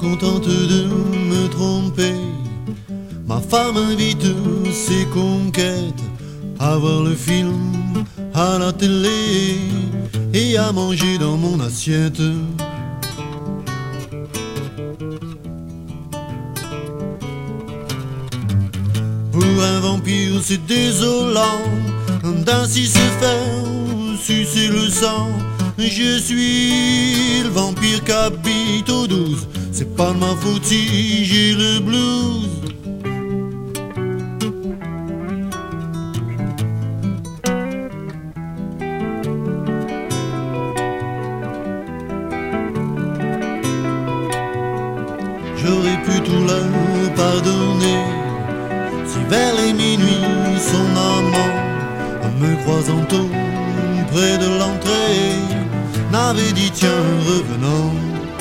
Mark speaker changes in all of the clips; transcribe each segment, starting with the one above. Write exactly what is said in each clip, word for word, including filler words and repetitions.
Speaker 1: contente de me tromper. Ma femme invite ses conquêtes à voir le film à la télé et à manger dans mon assiette. Pour un vampire c'est désolant d'ainsi se faire sucer le sang. Je suis le vampire qui habite au douze. C'est pas de ma faute si j'ai le blues. J'aurais pu tout leur pardonner si vers les minuit son amant, en me croisant tôt près de l'entrée, n'avait dit tiens revenons.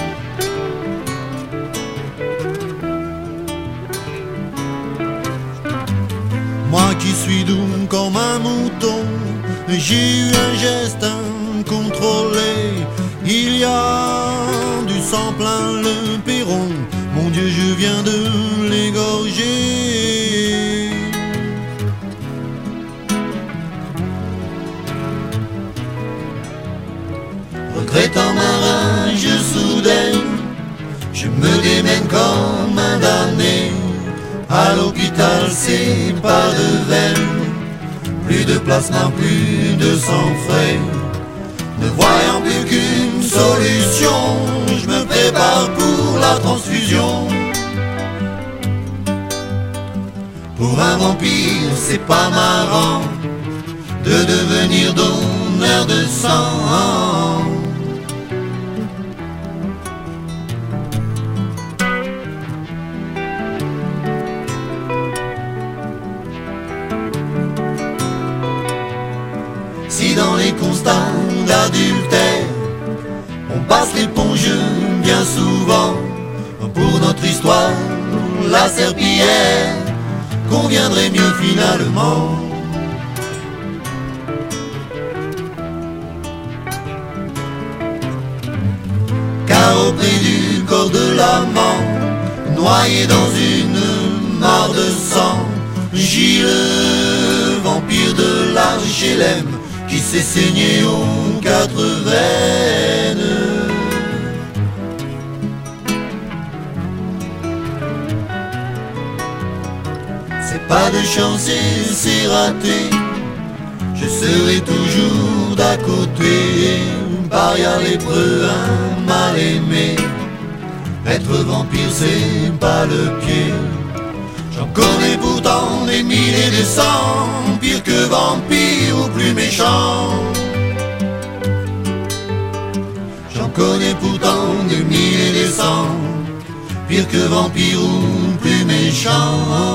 Speaker 1: Moi qui suis doux comme un mouton, j'ai eu un geste incontrôlé. Il y a du sang plein le perron. Mon Dieu, je viens de l'égorger. Regrettant ma rage soudaine, je me démène comme un damné. À l'hôpital, c'est pas de veine, plus de plasma, plus de sang frais. Ne voyant plus qu'une solution, je me prépare pour la transfusion. Pour un vampire, c'est pas marrant de devenir donneur de sang. Si dans les constats d'adultère on passe l'éponge bien souvent, pour notre histoire la serpillière conviendrait mieux finalement. Car auprès du corps de l'amant, noyé dans une mare de sang, Gilles, le vampire de l'H L M, qui s'est saigné aux quatre veines. C'est pas de chance et c'est raté, je serai toujours d'à côté. Paria lépreux, un mal aimé, être vampire c'est pas le pied. J'en connais pourtant des milliers de cents, pire que vampire ou plus méchant. J'en connais pourtant des milliers de cents, pire que vampire ou plus méchant.